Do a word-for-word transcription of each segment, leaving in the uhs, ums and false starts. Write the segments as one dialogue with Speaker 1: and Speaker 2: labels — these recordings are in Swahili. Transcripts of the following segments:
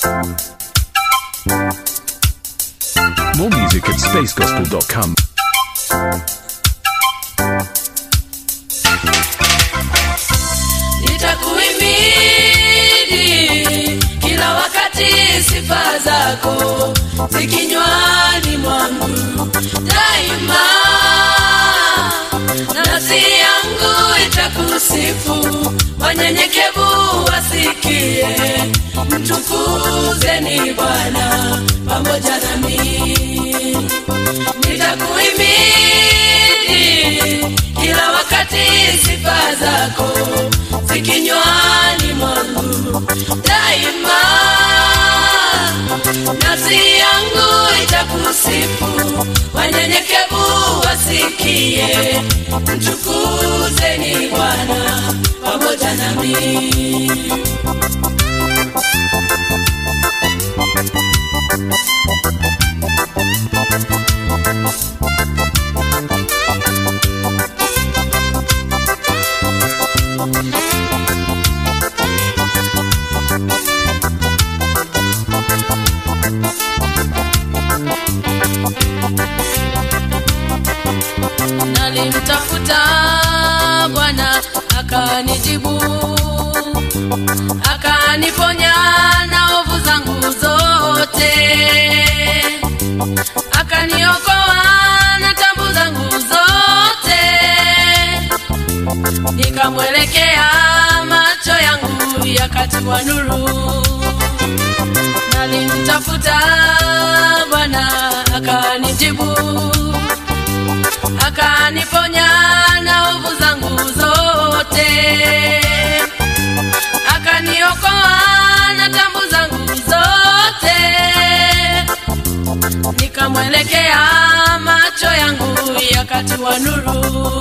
Speaker 1: More music at space gospel dot com.
Speaker 2: Nitakuhimidi kila wakati, sifa zako zikinywani mwangu daima. Nafsi yangu itakusifu, wanyenyekevu wasikie. Mtukuzeni Bwana pamoja nami. Nitakuhimidi kila wakati, sifa zako zikinywani mwangu daima. Nafsi yangu itakusifu, wanyenyekevu wasikie. Mtukuzeni Bwana pamoja nami. Nalimtafuta Bwana akanijibu, akaniponya na ovu zangu zote, akaniokoa na tabu zangu zote. Nikamwelekea, macho yangu yakatiwa nuru. Nalimtafuta Bwana akanijibu, akaniponya na ovu zangu zote, akaniokoa na tabu zangu zote. Nikamwelekea, macho yangu yakatiwa nuru.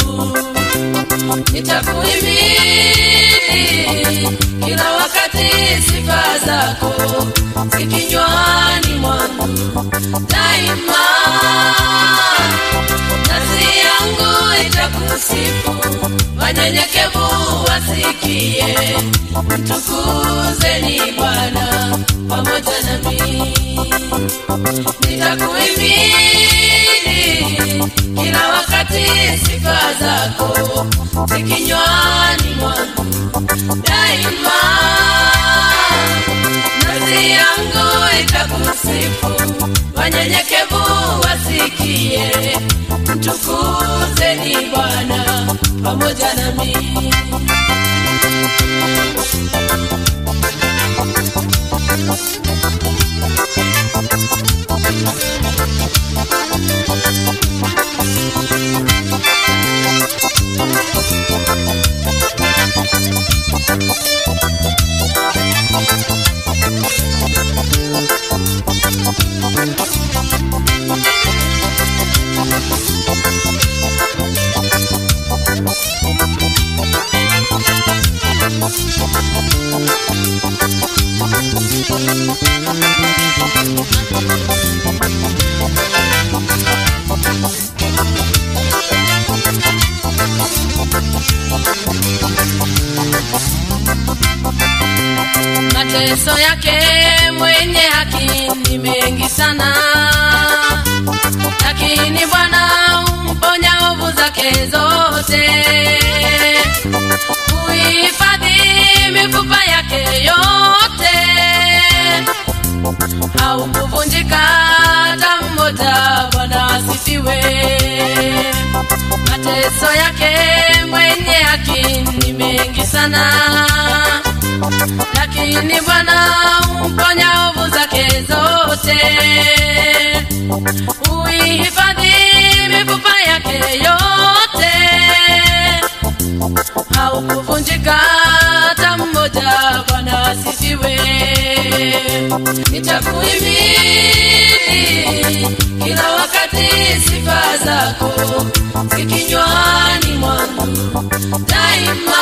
Speaker 2: Nitakuhimidi kila wakati, sifa zako zikinywani mwangu daima. Nafsi yangu itakusifu, wanyenyekevu wasikie. Mtukuzeni Bwana pamoja nami. Nitakuhimidi kila wakati, sifa zako zikinywani mwangu daima. Nafsi yangu itakusifu, wanyenyekevu wasikie. Mtukuzeni Bwana pamoja nami. Mateso yake mwenye haki ni mengi sana, lakini Bwana umponya ovu zake zote. Kuhifadhi mifupa yake yote, haukuvunjika hata mmoja. Bwana asifiwe. Mateso yake mwenye haki ni mengi sana, lakini Bwana umponya ovu zake zote. Uihifadhi mifupa yake yote, haukuvunjika hata mmoja. Bwana asifiwe. Nitakuhimidi kila wakati, sifa zako zikinywani mwangu daima.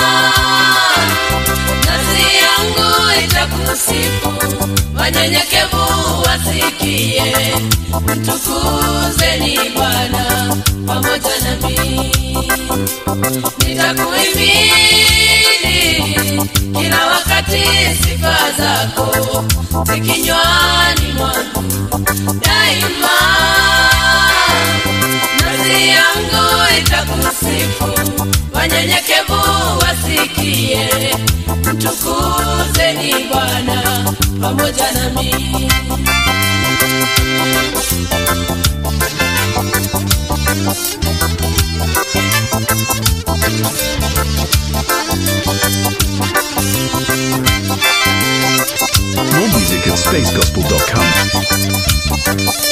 Speaker 2: Nafsi yangu itakusifu, wanyenyekevu wasikie. Mtukuzeni Bwana pamoja nami. Nitakuhimidi kila wakati, wakati sifa zako zikinywani mwangu daima. Nafsi yangu itakusifu, wanyenyekevu wasikie, mtukuzeni Bwana pamoja nami.
Speaker 1: More music at space gospel dot com.